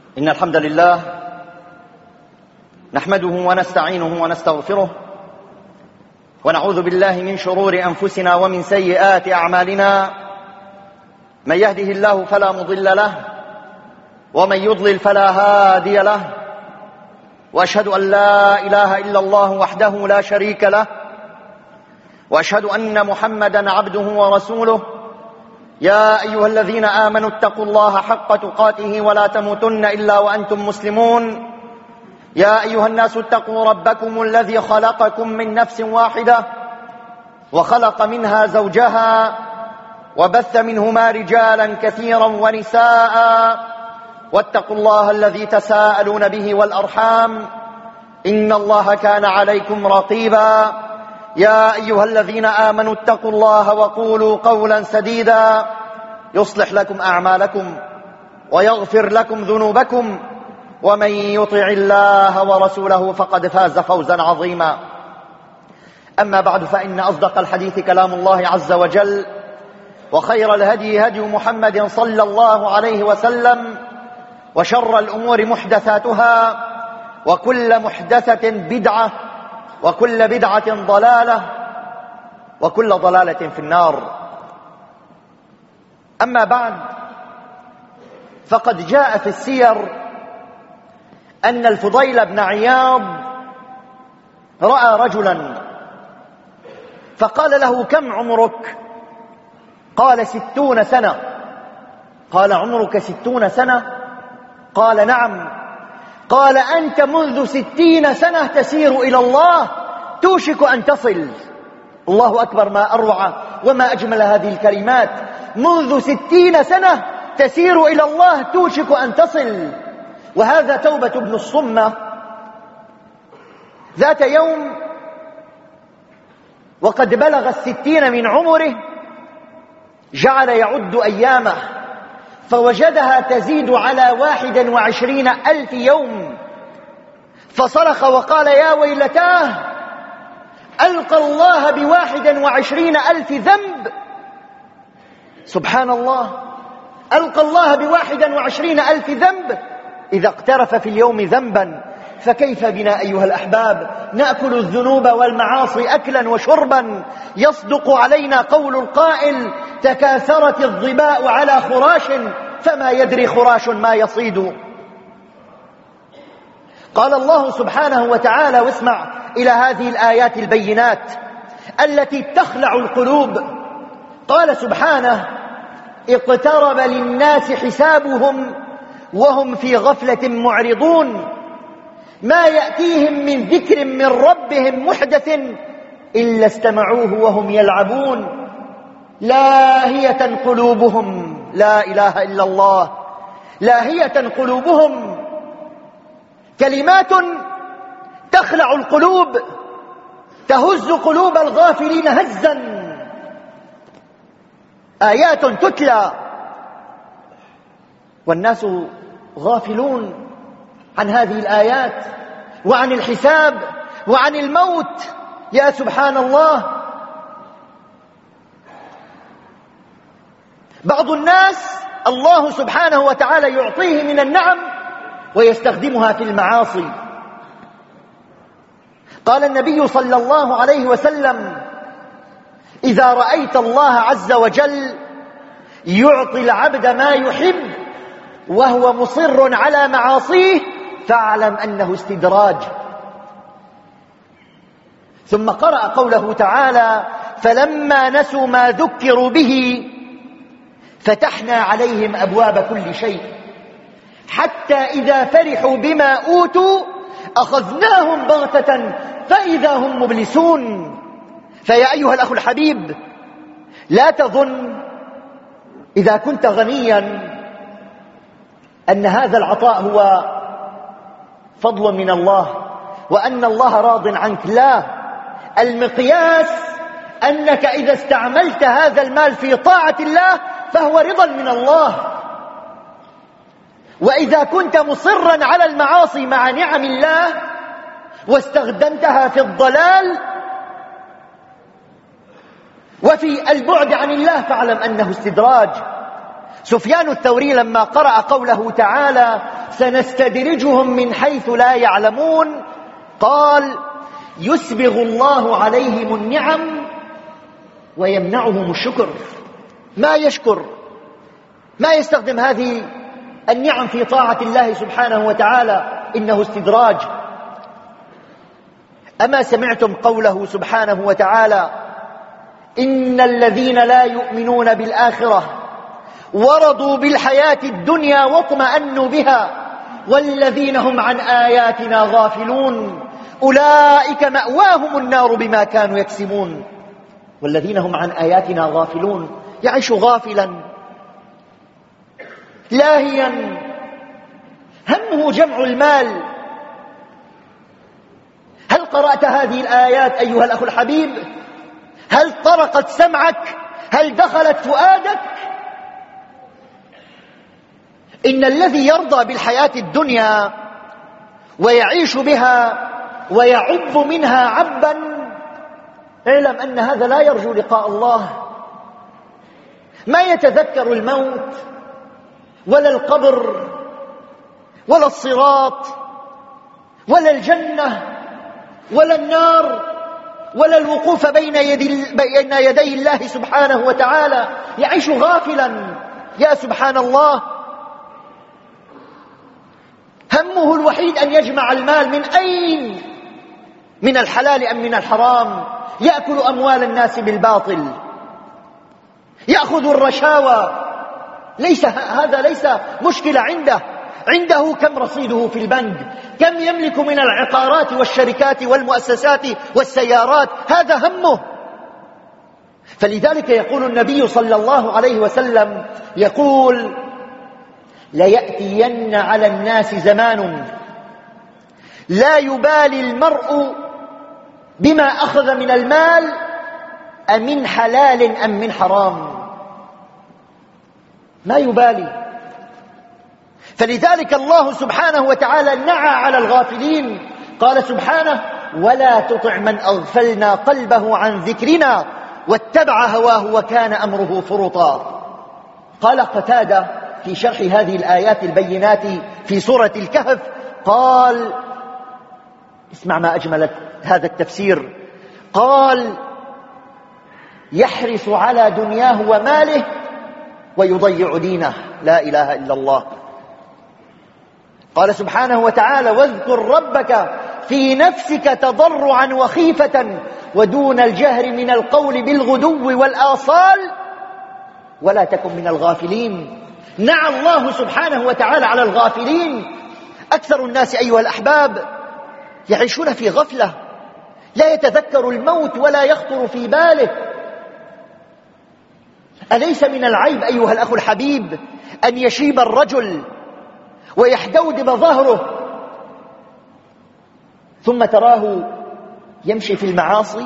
إن الحمد لله نحمده ونستعينه ونستغفره ونعوذ بالله من شرور أنفسنا ومن سيئات أعمالنا. من يهده الله فلا مضل له ومن يضلل فلا هادي له، وأشهد أن لا إله إلا الله وحده لا شريك له، وأشهد أن محمدا عبده ورسوله. يا أيها الذين آمنوا اتقوا الله حق تقاته ولا تموتن إلا وأنتم مسلمون. يا أيها الناس اتقوا ربكم الذي خلقكم من نفس واحدة وخلق منها زوجها وبث منهما رجالا كثيرا ونساء، واتقوا الله الذي تساءلون به والأرحام إن الله كان عليكم رقيبا. يا أيها الذين آمنوا اتقوا الله وقولوا قولا سديدا يصلح لكم أعمالكم ويغفر لكم ذنوبكم، ومن يطع الله ورسوله فقد فاز فوزا عظيما. أما بعد، فإن أصدق الحديث كلام الله عز وجل، وخير الهدي هدي محمد صلى الله عليه وسلم، وشر الأمور محدثاتها، وكل محدثة بدعة، وكل بدعة ضلالة، وكل ضلالة في النار. أما بعد، فقد جاء في السير أن الفضيل بن عياض رأى رجلا فقال له: كم عمرك؟ قال: 60 سنة. قال: عمرك 60 سنة؟ قال: نعم. قال: أنت منذ 60 سنة تسير إلى الله، توشك أن تصل. الله أكبر، ما أروع وما أجمل هذه الكلمات. منذ 60 سنة تسير إلى الله، توشك أن تصل. وهذا توبة بن الصمة. ذات يوم وقد بلغ 60 من عمره، جعل يعد أيامه فوجدها تزيد على 21,000 يوم، فصرخ وقال: يا ويلتاه، ألقى الله ب21,000 ذنب. سبحان الله، ألقى الله ب21,000 ذنب. إذا اقترف في اليوم ذنبا فكيف بنا أيها الأحباب؟ نأكل الذنوب والمعاصي أكلا وشربا. يصدق علينا قول القائل: تكاثرت الظباء على خراش فما يدري خراش ما يصيد. قال الله سبحانه وتعالى، واسمع إلى هذه الآيات البينات التي تخلع القلوب. قال سبحانه: اقترب للناس حسابهم وهم في غفلة معرضون، ما يأتيهم من ذكر من ربهم محدث إلا استمعوه وهم يلعبون، لاهية قلوبهم. لا إله إلا الله. لاهية قلوبهم. كلمات تخلع القلوب، تهز قلوب الغافلين هزا. آيات تتلى والناس غافلون عن هذه الآيات وعن الحساب وعن الموت. يا سبحان الله. بعض الناس الله سبحانه وتعالى يعطيه من النعم ويستخدمها في المعاصي. قال النبي صلى الله عليه وسلم: إذا رأيت الله عز وجل يعطي العبد ما يحب وهو مصر على معاصيه فاعلم أنه استدراج. ثم قرأ قوله تعالى: فلما نسوا ما ذكروا به فتحنا عليهم أبواب كل شيء حتى إذا فرحوا بما أوتوا أخذناهم بغتة فإذا هم مبلسون. فيا أيها الأخ الحبيب، لا تظن إذا كنت غنيا أن هذا العطاء هو فضل من الله وأن الله راض عنك. لا، المقياس أنك إذا استعملت هذا المال في طاعة الله فهو رضا من الله، وإذا كنت مصرا على المعاصي مع نعم الله واستخدمتها في الضلال وفي البعد عن الله فاعلم أنه استدراج. سفيان الثوري لما قرأ قوله تعالى: سنستدرجهم من حيث لا يعلمون. قال يسبغ الله عليهم النعم ويمنعهم الشكر. ما يشكر، ما يستخدم هذه النعم في طاعة الله سبحانه وتعالى، إنه استدراج. أما سمعتم قوله سبحانه وتعالى إن الذين لا يؤمنون بالآخرة ورضوا بالحياة الدنيا واطمأنوا بها والذين هم عن آياتنا غافلون أولئك مأواهم النار بما كانوا يكسبون. والذين هم عن آياتنا غافلون، يعيش غافلا لاهيا، همه جمع المال. هل قرأت هذه الآيات أيها الأخ الحبيب؟ هل طرقت سمعك؟ هل دخلت فؤادك؟ إن الذي يرضى بالحياة الدنيا ويعيش بها ويعب منها عبا، اعلم أن هذا لا يرجو لقاء الله، ما يتذكر الموت ولا القبر ولا الصراط ولا الجنة ولا النار ولا الوقوف بين يدي الله سبحانه وتعالى. يعيش غافلا. يا سبحان الله، همه الوحيد أن يجمع المال. من أين؟ من الحلال أم من الحرام؟ يأكل أموال الناس بالباطل، يأخذ الرشاوى. هذا ليس مشكلة عنده كم رصيده في البنك، كم يملك من العقارات والشركات والمؤسسات والسيارات، هذا همه. فلذلك يقول النبي صلى الله عليه وسلم، يقول ليأتين على الناس زمان لا يبالي المرء بما أخذ من المال أمن حلال أم من حرام، ما يبالي. فلذلك الله سبحانه وتعالى نعى على الغافلين. قال سبحانه ولا تطع من أغفلنا قلبه عن ذكرنا واتبع هواه وكان أمره فرطا. قال قتادة في شرح هذه الآيات البينات في سورة الكهف، قال اسمع ما أجمل هذا التفسير، قال يحرص على دنياه وماله ويضيع دينه. لا إله إلا الله. قال سبحانه وتعالى واذكر ربك في نفسك تضرعا وخيفة ودون الجهر من القول بالغدو والآصال ولا تكن من الغافلين. نعى الله سبحانه وتعالى على الغافلين. أكثر الناس أيها الأحباب يعيشون في غفلة، لا يتذكر الموت ولا يخطر في باله. أليس من العيب أيها الأخ الحبيب أن يشيب الرجل ويحدودب ظهره ثم تراه يمشي في المعاصي؟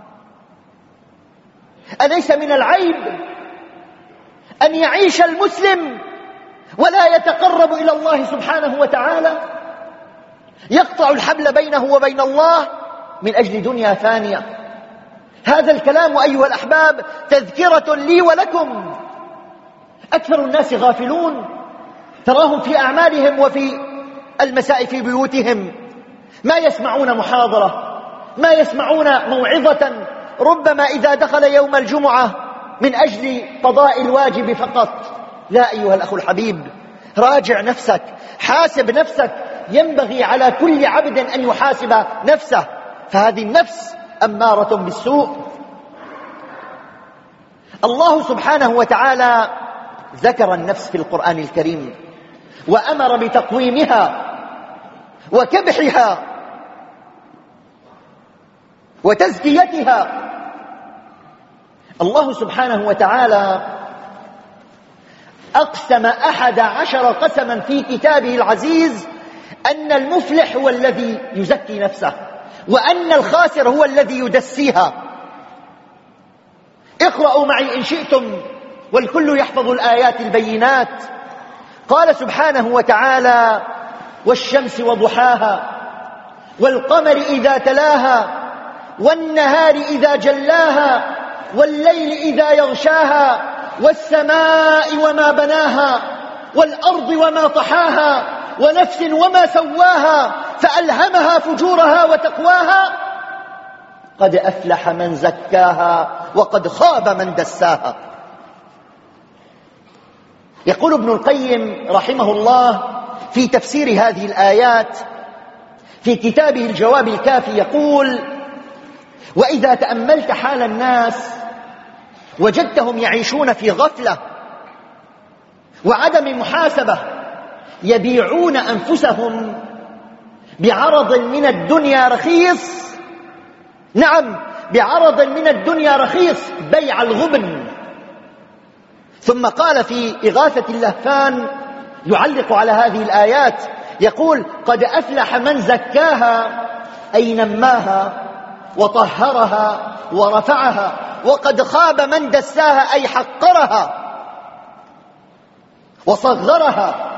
أليس من العيب أن يعيش المسلم ولا يتقرب إلى الله سبحانه وتعالى، يقطع الحبل بينه وبين الله من أجل دنيا ثانية؟ هذا الكلام أيها الأحباب تذكرة لي ولكم. أكثر الناس غافلون، تراهم في أعمالهم وفي المساء في بيوتهم ما يسمعون محاضرة، ما يسمعون موعظة، ربما إذا دخل يوم الجمعة من أجل قضاء الواجب فقط. لا أيها الأخ الحبيب، راجع نفسك، حاسب نفسك. ينبغي على كل عبد أن يحاسب نفسه، فهذه النفس أمارة بالسوء. الله سبحانه وتعالى ذكر النفس في القرآن الكريم وأمر بتقويمها وكبحها وتزكيتها. الله سبحانه وتعالى أقسم 11 قسما في كتابه العزيز أن المفلح هو الذي يزكي نفسه وأن الخاسر هو الذي يدسيها. اقرأوا معي إن شئتم، والكل يحفظ الآيات البينات. قال سبحانه وتعالى والشمس وضحاها والقمر إذا تلاها والنهار إذا جلاها والليل إذا يغشاها والسماء وما بناها والأرض وما طحاها ونفس وما سواها فألهمها فجورها وتقواها قد أفلح من زكاها وقد خاب من دساها. يقول ابن القيم رحمه الله في تفسير هذه الآيات في كتابه الجواب الكافي، يقول: وإذا تأملت حال الناس وجدتهم يعيشون في غفلة وعدم محاسبة، يبيعون أنفسهم بعرض من الدنيا رخيص، نعم بعرض من الدنيا رخيص، بيع الغبن. ثم قال في إغاثة اللهفان يعلق على هذه الآيات، يقول: قد أفلح من زكاها أي نماها وطهرها ورفعها، وقد خاب من دساها أي حقرها وصغرها.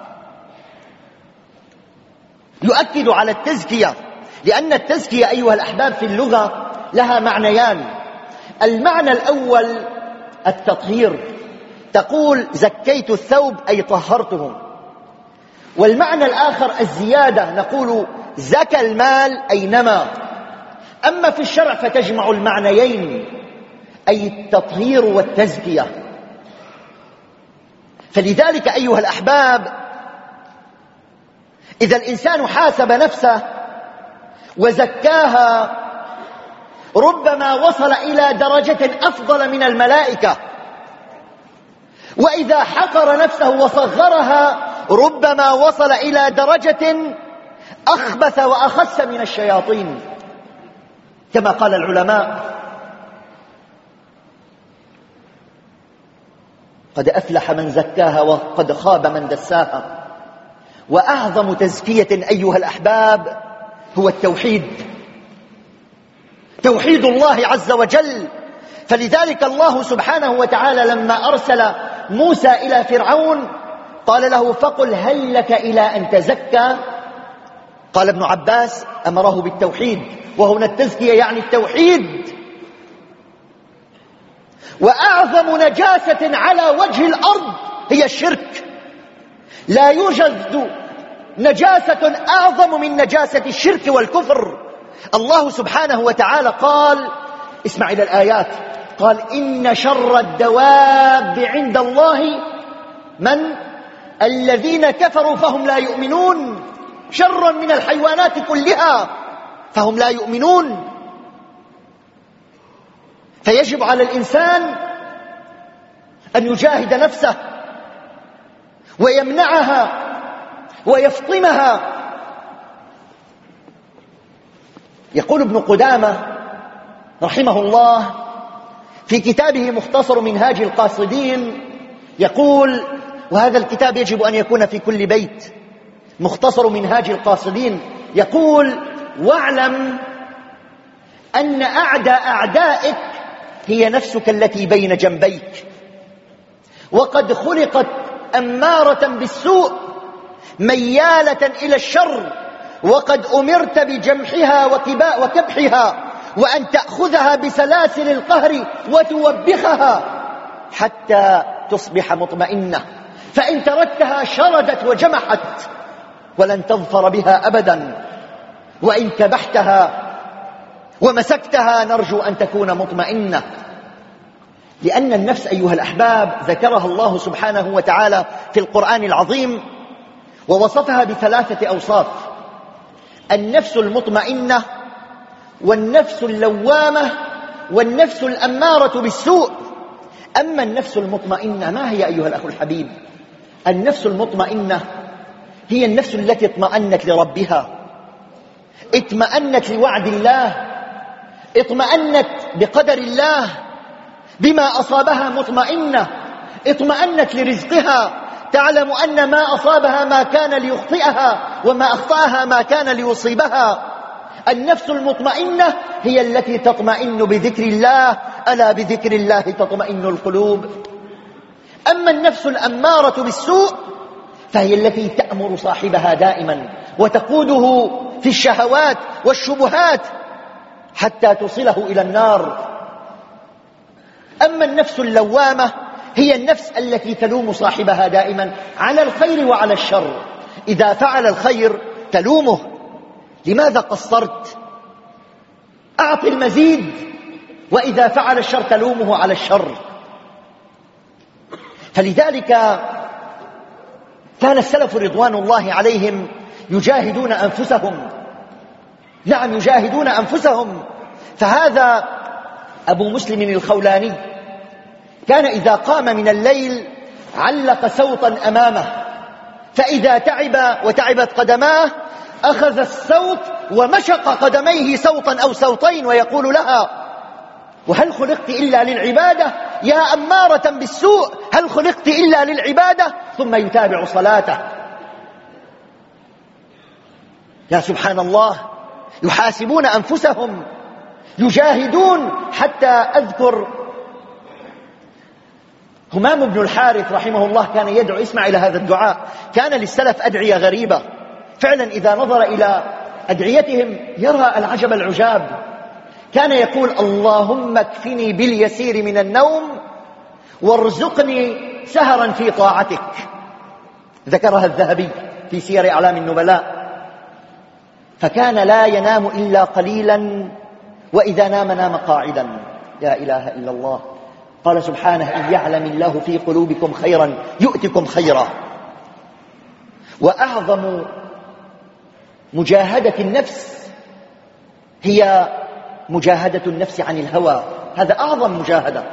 يؤكد على التزكية، لأن التزكية أيها الأحباب في اللغة لها معنيان. المعنى الأول التطهير، تقول زكيت الثوب أي طهرته. والمعنى الآخر الزيادة، نقول زكى المال أي نمى. أما في الشرع فتجمع المعنيين، أي التطهير والتزكية. فلذلك أيها الأحباب، إذا الإنسان حاسب نفسه وزكاها ربما وصل إلى درجة أفضل من الملائكة، وإذا حقر نفسه وصغرها ربما وصل إلى درجة أخبث وأخس من الشياطين، كما قال العلماء: قد أفلح من زكاها وقد خاب من دساها. وأعظم تزكية أيها الأحباب هو التوحيد، توحيد الله عز وجل. فلذلك الله سبحانه وتعالى لما أرسل موسى إلى فرعون قال له: فقل هل لك إلى أن تزكى؟ قال ابن عباس: أمره بالتوحيد، وهنا التزكية يعني التوحيد. وأعظم نجاسة على وجه الأرض هي الشرك، لا يوجد نجاسة أعظم من نجاسة الشرك والكفر. الله سبحانه وتعالى قال، اسمع إلى الآيات، قال: إن شر الدواب عند الله من؟ الذين كفروا فهم لا يؤمنون، شرا من الحيوانات كلها فهم لا يؤمنون. فيجب على الإنسان أن يجاهد نفسه ويمنعها ويفطمها. يقول ابن قدامة رحمه الله في كتابه مختصر منهاج القاصدين، يقول، وهذا الكتاب يجب أن يكون في كل بيت، مختصر منهاج القاصدين، يقول: واعلم أن أعداء أعدائك هي نفسك التي بين جنبيك، وقد خلقت أمارة بالسوء ميالة إلى الشر، وقد أمرت بجمحها وكبحها، وأن تأخذها بسلاسل القهر وتوبخها حتى تصبح مطمئنة، فإن تركتها شردت وجمحت ولن تظفر بها أبدا، وإن كبحتها ومسكتها نرجو أن تكون مطمئنة. لأن النفس أيها الأحباب ذكرها الله سبحانه وتعالى في القرآن العظيم ووصفها بثلاثة أوصاف: النفس المطمئنة، والنفس اللوامة، والنفس الأمارة بالسوء. أما النفس المطمئنة ما هي أيها الأخ الحبيب؟ النفس المطمئنة هي النفس التي اطمأنت لربها، اطمأنت لوعد الله، اطمأنت بقدر الله، بما أصابها مطمئنة، اطمأنت لرزقها، تعلم أن ما أصابها ما كان ليخطئها، وما أخطأها ما كان ليصيبها. النفس المطمئنة هي التي تطمئن بذكر الله، ألا بذكر الله تطمئن القلوب. أما النفس الأمارة بالسوء فهي التي تأمر صاحبها دائما وتقوده في الشهوات والشبهات حتى توصله إلى النار. أما النفس اللوامة هي النفس التي تلوم صاحبها دائما على الخير وعلى الشر، إذا فعل الخير تلومه، لماذا قصرت؟ أعط المزيد. وإذا فعل الشر تلومه على الشر. فلذلك كان السلف رضوان الله عليهم يجاهدون أنفسهم. نعم، يجاهدون أنفسهم. فهذا أبو مسلم الخولاني كان إذا قام من الليل علق سوطا أمامه، فإذا تعب وتعبت قدماه أخذ السوط ومشق قدميه سوطا أو سوطين ويقول لها: وهل خلقت إلا للعبادة يا أمارة بالسوء؟ هل خلقت إلا للعبادة؟ ثم يتابع صلاته. يا سبحان الله، يحاسبون أنفسهم، يجاهدون. حتى أذكر همام بن الحارث رحمه الله كان يدعو، اسمع إلى هذا الدعاء، كان للسلف أدعية غريبة فعلا، إذا نظر إلى أدعيتهم يرى العجب العجاب. كان يقول: اللهم اكفني باليسير من النوم وارزقني سهرا في طاعتك. ذكرها الذهبي في سير أعلام النبلاء. فكان لا ينام إلا قليلا، وإذا نام نام قاعدا. لا إله إلا الله. قال سبحانه: إن يعلم الله في قلوبكم خيرا يؤتكم خيرا. وأعظم مجاهدة النفس هي مجاهدة النفس عن الهوى. هذا أعظم مجاهدة.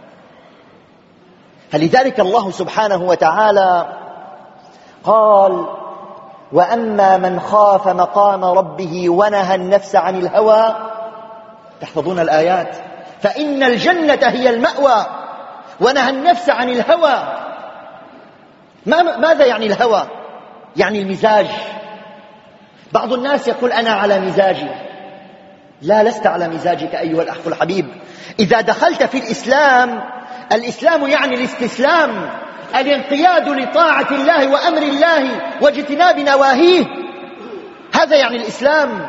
فلذلك الله سبحانه وتعالى قال: وأما من خاف مقام ربه ونهى النفس عن الهوى. تحفظون الآيات؟ فإن الجنة هي المأوى. ونهى النفس عن الهوى. ماذا يعني الهوى؟ يعني المزاج. بعض الناس يقول: أنا على مزاجي. لا، لست على مزاجك أيها الأخ الحبيب. إذا دخلت في الإسلام يعني الاستسلام، الانقياد لطاعة الله وأمر الله واجتناب نواهيه. هذا يعني الإسلام.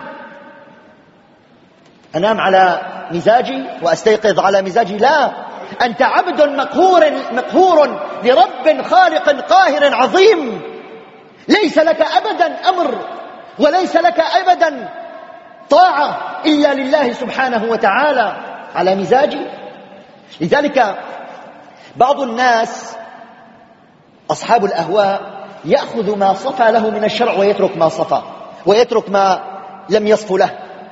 أنام على مزاجي وأستيقظ على مزاجي؟ لا، أنت عبد مقهور لرب خالق قاهر عظيم. ليس لك أبدا أمر وليس لك أبدا طاعة إلا لله سبحانه وتعالى. على مزاجي. لذلك بعض الناس أصحاب الأهواء يأخذ ما صفى له من الشرع ويترك ما صفى، ويترك ما لم يصف له.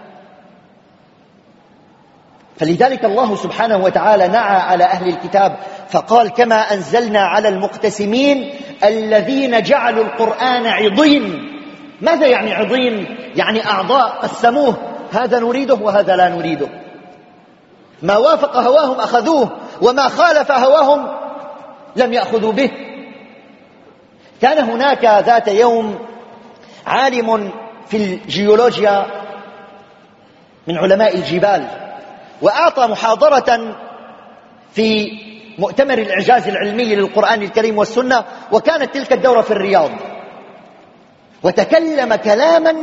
فلذلك الله سبحانه وتعالى نعى على أهل الكتاب فقال: كما أنزلنا على المقتسمين الذين جعلوا القرآن عضين. ماذا يعني عضين؟ يعني أعضاء قسموه، هذا نريده وهذا لا نريده. ما وافق هواهم أخذوه، وما خالف هواهم لم يأخذوا به. كان هناك ذات يوم عالم في الجيولوجيا من علماء الجبال، وأعطى محاضرة في مؤتمر الإعجاز العلمي للقرآن الكريم والسنة، وكانت تلك الدورة في الرياض. وتكلم كلاما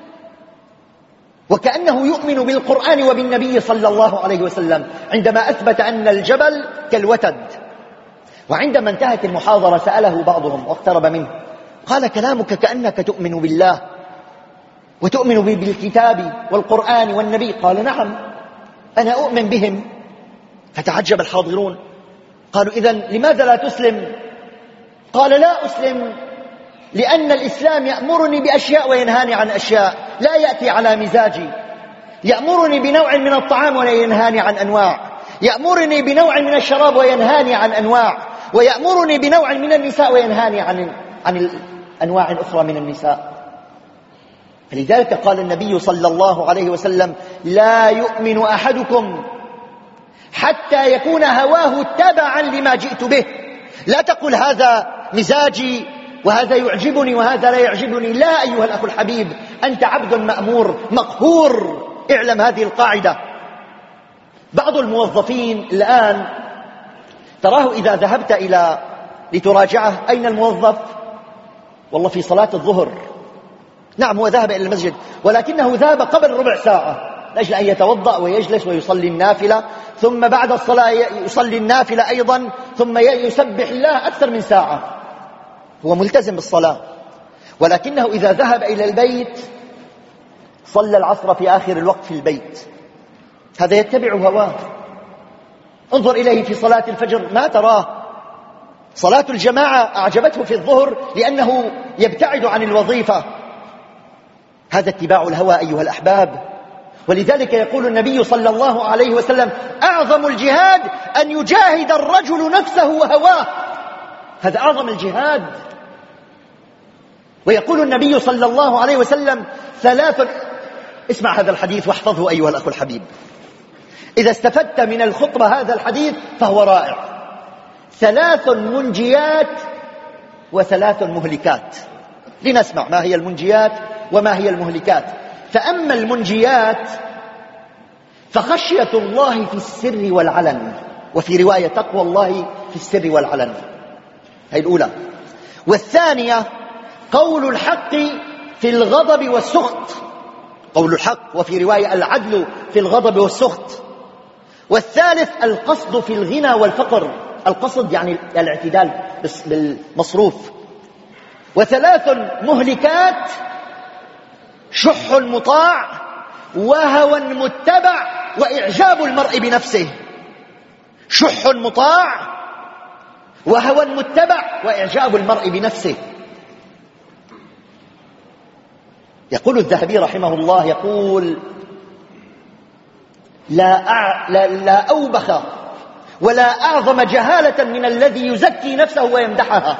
وكأنه يؤمن بالقرآن وبالنبي صلى الله عليه وسلم، عندما أثبت أن الجبل كالوتد. وعندما انتهت المحاضرة سأله بعضهم واقترب منه، قال: كلامك كأنك تؤمن بالله وتؤمن بالكتاب والقرآن والنبي. قال: نعم، أنا أؤمن بهم. فتعجب الحاضرون، قالوا: إذن لماذا لا تسلم؟ قال: لا أسلم لأن الإسلام يأمرني بأشياء وينهاني عن أشياء، لا يأتي على مزاجي. يأمرني بنوع من الطعام ولا ينهاني عن أنواع، يأمرني بنوع من الشراب وينهاني عن أنواع، ويأمرني بنوع من النساء وينهاني عن أنواع أخرى من النساء. فلذلك قال النبي صلى الله عليه وسلم: لا يؤمن أحدكم حتى يكون هواه تبعا لما جئت به. لا تقل هذا مزاجي وهذا يعجبني وهذا لا يعجبني. لا أيها الأخ الحبيب، أنت عبد مأمور مقهور. اعلم هذه القاعدة. بعض الموظفين الآن تراه إذا ذهبت لتراجعه: أين الموظف؟ والله في صلاة الظهر. نعم، هو ذهب إلى المسجد، ولكنه ذهب قبل ربع ساعة لأجل أن يتوضأ ويجلس ويصلي النافلة، ثم بعد الصلاة يصلي النافلة أيضا، ثم يسبح الله أكثر من ساعة. هو ملتزم بالصلاة. ولكنه إذا ذهب إلى البيت صلى العصر في آخر الوقت في البيت. هذا يتبع هواه. انظر إليه في صلاة الفجر ما تراه. صلاة الجماعة أعجبته في الظهر لأنه يبتعد عن الوظيفة. هذا اتباع الهوى أيها الأحباب. ولذلك يقول النبي صلى الله عليه وسلم: أعظم الجهاد أن يجاهد الرجل نفسه وهواه. هذا أعظم الجهاد. ويقول النبي صلى الله عليه وسلم: اسمع هذا الحديث واحفظه أيها الأخ الحبيب. إذا استفدت من الخطبة هذا الحديث فهو رائع. 3 منجيات و3 مهلكات. لنسمع ما هي المنجيات وما هي المهلكات. فأما المنجيات فخشية الله في السر والعلن، وفي رواية تقوى الله في السر والعلن، هذه الأولى. والثانية قول الحق في الغضب والسخط، قول الحق، وفي رواية العدل في الغضب والسخط. والثالث القصد في الغنى والفقر، القصد يعني الاعتدال بالمصروف. و3 مهلكات: شح مطاع، وهوى متبع، وإعجاب المرء بنفسه. شح مطاع، وهوى متبع، وإعجاب المرء بنفسه. يقول الذهبي رحمه الله، يقول: لا أوبخ ولا أعظم جهالة من الذي يزكي نفسه ويمدحها.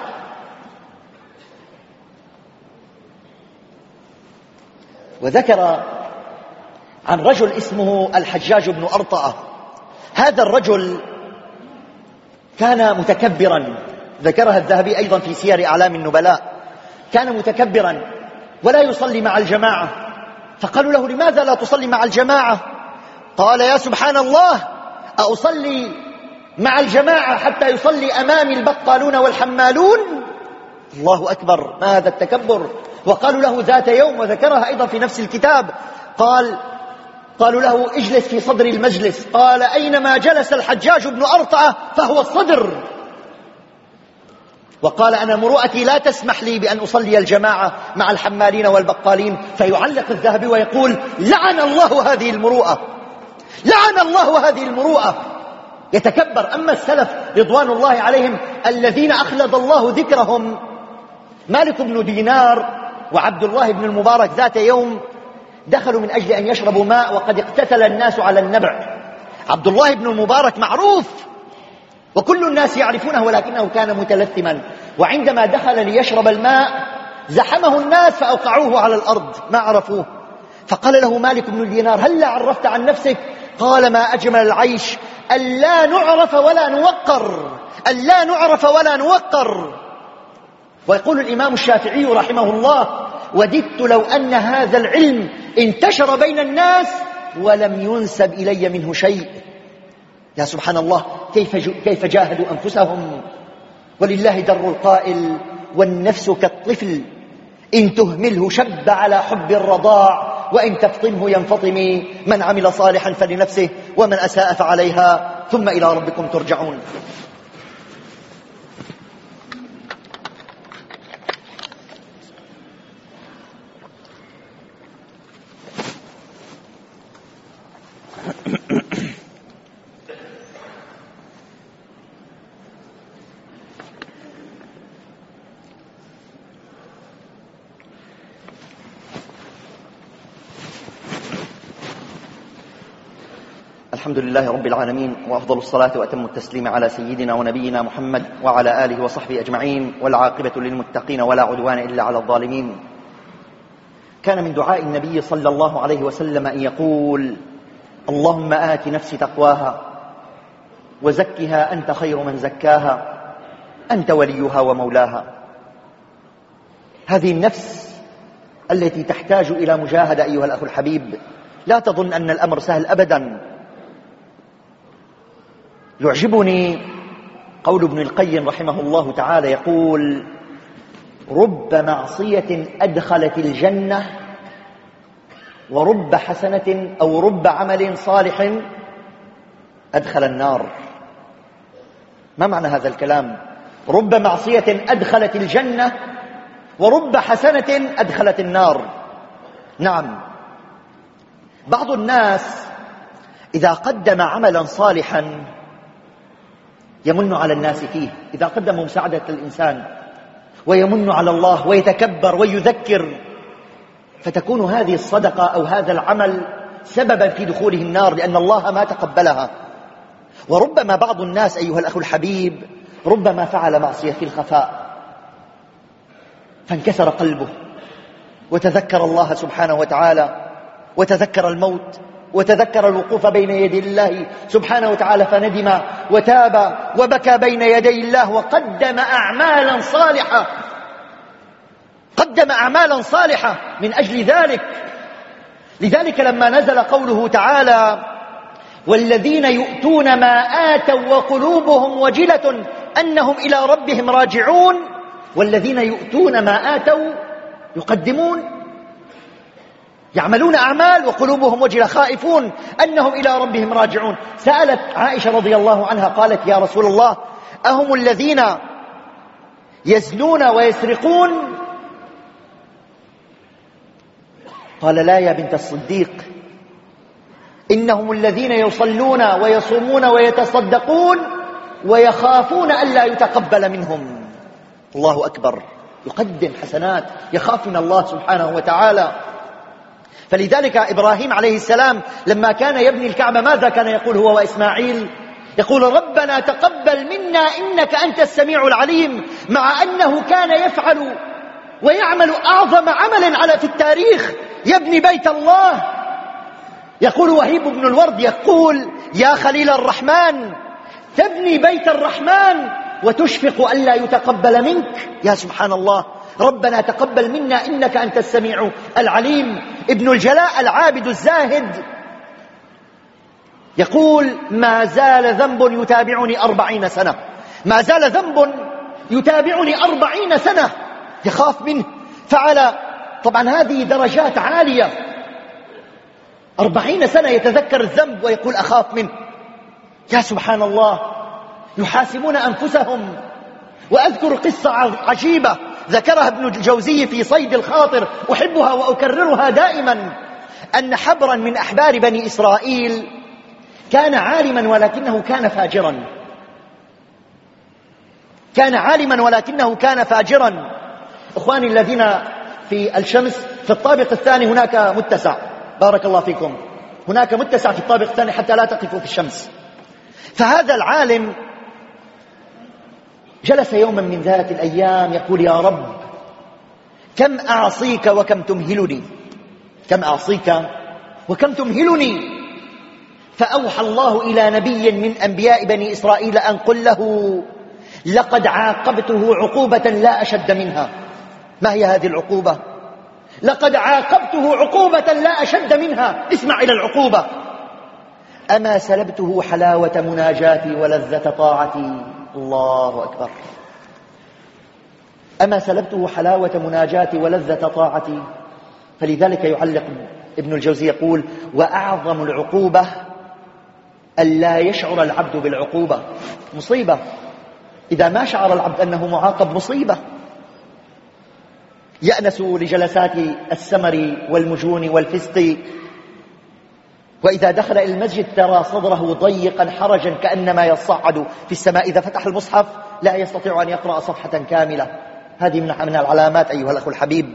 وذكر عن رجل اسمه الحجاج بن أرطأة. هذا الرجل كان متكبرا، ذكرها الذهبي أيضا في سير أعلام النبلاء. كان متكبرا ولا يصلي مع الجماعة. فقالوا له: لماذا لا تصلي مع الجماعة؟ قال: يا سبحان الله، أصلي مع الجماعة حتى يصلي أمامي البطالون والحمالون؟ الله أكبر، ما هذا التكبر. وقالوا له ذات يوم، وذكرها أيضا في نفس الكتاب، قالوا له: اجلس في صدر المجلس. قال: أينما جلس الحجاج بن أرطأة فهو الصدر. وقال: أنا مروءتي لا تسمح لي بأن أصلي الجماعة مع الحمالين والبقالين. فيعلق الذهبي ويقول: لعن الله هذه المروءة، لعن الله هذه المروءة. يتكبر. أما السلف رضوان الله عليهم الذين أخلد الله ذكرهم، مالك بن دينار وعبد الله بن المبارك ذات يوم دخلوا من أجل أن يشربوا ماء، وقد اقتتل الناس على النبع. عبد الله بن المبارك معروف وكل الناس يعرفونه، ولكنه كان متلثما. وعندما دخل ليشرب الماء زحمه الناس فأوقعوه على الأرض، ما عرفوه. فقال له مالك بن دينار: هل عرفت عن نفسك؟ قال: ما أجمل العيش ألا نعرف ولا نوقر، ألا نعرف ولا نوقر. ويقول الإمام الشافعي رحمه الله: وددت لو أن هذا العلم انتشر بين الناس ولم ينسب إلي منه شيء. يا سبحان الله، كيف جاهدوا أنفسهم. ولله در القائل: والنفس كالطفل إن تهمله شب على حب الرضاع، وإن تفطمه ينفطم. من عمل صالحا فلنفسه ومن أساء فعليها، ثم إلى ربكم ترجعون. الحمد لله رب العالمين، وأفضل الصلاة وأتم التسليم على سيدنا ونبينا محمد وعلى آله وصحبه أجمعين، والعاقبة للمتقين ولا عدوان إلا على الظالمين. كان من دعاء النبي صلى الله عليه وسلم أن يقول: اللهم آت نفسي تقواها وزكها أنت خير من زكاها، أنت وليها ومولاها. هذه النفس التي تحتاج إلى مجاهدة أيها الأخ الحبيب. لا تظن أن الأمر سهل أبدا. يعجبني قول ابن القيم رحمه الله تعالى، يقول: رب معصية أدخلت الجنة، ورب حسنة أو رب عمل صالح أدخل النار. ما معنى هذا الكلام؟ رب معصية أدخلت الجنة، ورب حسنة أدخلت النار. نعم، بعض الناس إذا قدم عملا صالحا يمن على الناس فيه، إذا قدم مساعدة الإنسان ويمن على الله ويتكبر ويذكر، فتكون هذه الصدقة أو هذا العمل سببا في دخوله النار لأن الله ما تقبلها. وربما بعض الناس أيها الأخ الحبيب ربما فعل معصية في الخفاء فانكسر قلبه وتذكر الله سبحانه وتعالى وتذكر الموت وتذكر الوقوف بين يدي الله سبحانه وتعالى فندم وتاب وبكى بين يدي الله وقدم أعمالا صالحة، قدم أعمالا صالحة من أجل ذلك. لذلك لما نزل قوله تعالى والذين يؤتون ما آتوا وقلوبهم وجلة أنهم إلى ربهم راجعون، والذين يؤتون ما آتوا يقدمون، يعملون أعمال وقلوبهم وجلة خائفون أنهم إلى ربهم راجعون. سألت عائشة رضي الله عنها قالت يا رسول الله أهم الذين يزنون ويسرقون؟ قال لا يا بنت الصديق، إنهم الذين يصلون ويصومون ويتصدقون ويخافون ألا يتقبل منهم. الله أكبر، يقدم حسنات، يخاف من الله سبحانه وتعالى. فلذلك إبراهيم عليه السلام لما كان يبني الكعبة ماذا كان يقول هو وإسماعيل؟ يقول ربنا تقبل منا إنك أنت السميع العليم، مع أنه كان يفعل ويعمل أعظم عمل في التاريخ، يبني بيت الله. يقول وهيب بن الورد يقول يا خليل الرحمن تبني بيت الرحمن وتشفق ألا يتقبل منك. يا سبحان الله، ربنا تقبل منا إنك أنت السميع العليم. ابن الجلاء العابد الزاهد يقول ما زال ذنب يتابعني 40 سنة، ما زال ذنب يتابعني 40 سنة يخاف منه، فعل طبعا هذه درجات عالية، 40 سنة يتذكر الذنب ويقول أخاف منه. يا سبحان الله، يحاسبون أنفسهم. وأذكر قصة عجيبة ذكرها ابن الجوزي في صيد الخاطر، أحبها وأكررها دائما، أن حبرا من أحبار بني إسرائيل كان عالما ولكنه كان فاجرا، كان عالما ولكنه كان فاجرا. إخواني الذين في الشمس، في الطابق الثاني هناك متسع، بارك الله فيكم، هناك متسع في الطابق الثاني حتى لا تقفوا في الشمس. فهذا العالم جلس يوما من ذات الأيام يقول يا رب كم أعصيك وكم تمهلني، كم أعصيك وكم تمهلني. فأوحى الله إلى نبي من أنبياء بني إسرائيل أن قل له لقد عاقبته عقوبة لا أشد منها. ما هي هذه العقوبة؟ لقد عاقبته عقوبة لا أشد منها. اسمع إلى العقوبة. أما سلبته حلاوة مناجاتي ولذة طاعتي. الله أكبر. أما سلبته حلاوة مناجاتي ولذة طاعتي. فلذلك يعلق ابن الجوزي يقول وأعظم العقوبة ألا يشعر العبد بالعقوبة. مصيبة إذا ما شعر العبد أنه معاقب، مصيبة. يأنس لجلسات السمر والمجون والفسق، وإذا دخل إلى المسجد ترى صدره ضيقا حرجا كأنما يصعد في السماء. إذا فتح المصحف لا يستطيع أن يقرأ صفحة كاملة. هذه من العلامات أيها الأخ الحبيب.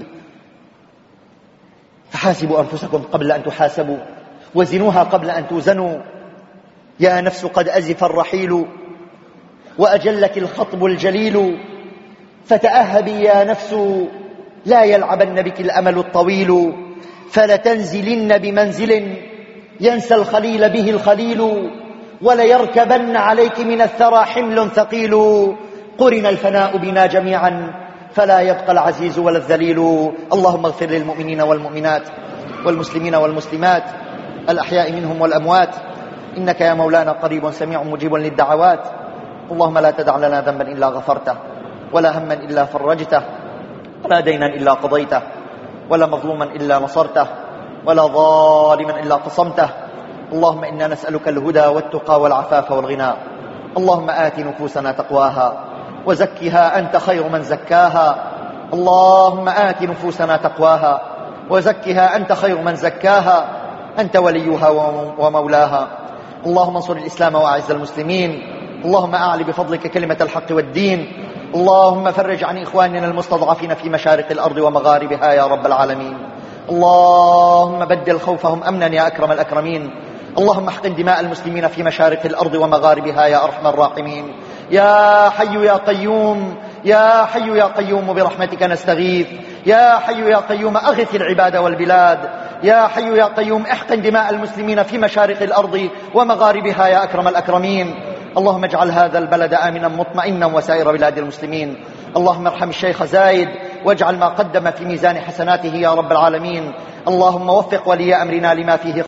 فحاسبوا أنفسكم قبل أن تحاسبوا، وزنوها قبل أن توزنوا. يا نفس قد أزف الرحيل وأجلك الخطب الجليل، فتأهبي يا نفس لا يلعبن بك الأمل الطويل. فلتنزلن بمنزل ينسى الخليل به الخليل، وليركبن عليك من الثرى حمل ثقيل. قرن الفناء بنا جميعا فلا يبقى العزيز ولا الذليل. اللهم اغفر للمؤمنين والمؤمنات والمسلمين والمسلمات الأحياء منهم والأموات، إنك يا مولانا قريب سميع مجيب للدعوات. اللهم لا تدع لنا ذنبا إلا غفرته، ولا هما إلا فرجته، ولا دينا إلا قضيته، ولا مظلوما إلا نصرته، ولا ظالما إلا قصمته. اللهم إنا نسألك الهدى والتقى والعفاف والغنى. اللهم آت نفوسنا تقواها وزكها أنت خير من زكاها. اللهم آت نفوسنا تقواها وزكها أنت خير من زكاها، أنت وليها ومولاها. اللهم انصر الإسلام وأعز المسلمين، اللهم أعل بفضلك كلمة الحق والدين، اللهم فرج عن إخواننا المستضعفين في مشارق الأرض ومغاربها يا رب العالمين. اللهم بدل خوفهم أمنا يا أكرم الأكرمين. اللهم احقن دماء المسلمين في مشارق الأرض ومغاربها يا أرحم الراحمين. يا حي يا قيوم، يا حي يا قيوم برحمتك نستغيث. يا حي يا قيوم أغث العباد والبلاد. يا حي يا قيوم احقن دماء المسلمين في مشارق الأرض ومغاربها يا أكرم الأكرمين. اللهم اجعل هذا البلد آمنا مطمئنا وسائر بلاد المسلمين. اللهم ارحم الشيخ زايد واجعل ما قدم في ميزان حسناته يا رب العالمين. اللهم وفق ولي أمرنا لما فيه